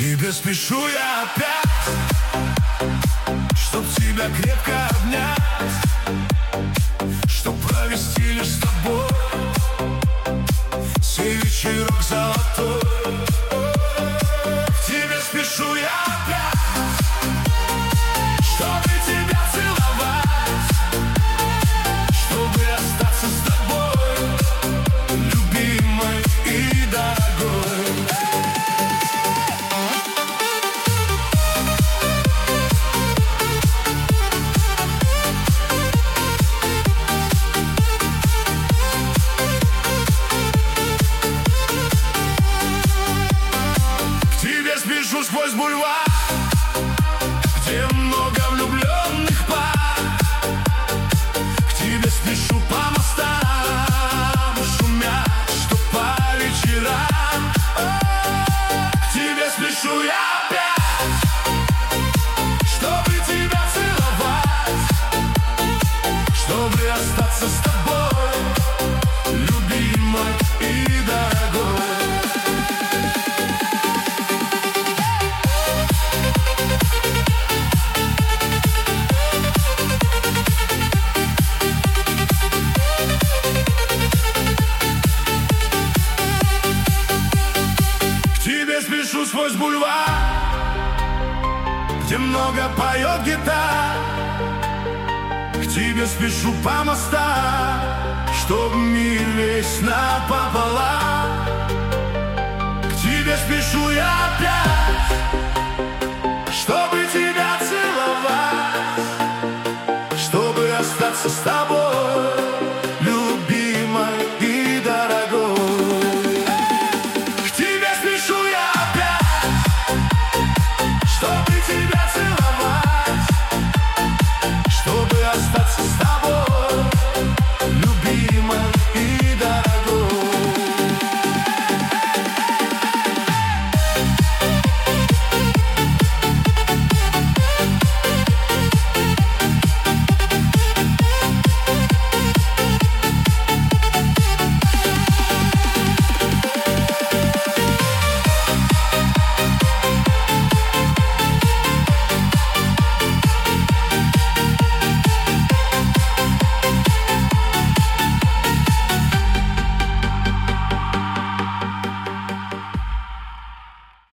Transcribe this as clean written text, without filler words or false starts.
тебе спешу я опять, чтоб тебя крепко обнять, чтоб провести лишь с тобой сей вечерок золотой. К тебе спешу я опять, чтобы тебя целовать, чтобы остаться с тобой, любимой и дорогой. Спешу сквозь бульвар, где много влюбленных пар. К тебе спешу по мостам, шумя, что по вечерам. К тебе спешу я опять, чтобы тебя целовать, чтобы остаться с тобой, любимой и дорогой. Спешу сквозь бульвар, где много поет гитар. К тебе спешу по мостам, чтоб мир весь напополам. К тебе спешу я опять, чтобы тебя целовать, чтобы остаться с тобой.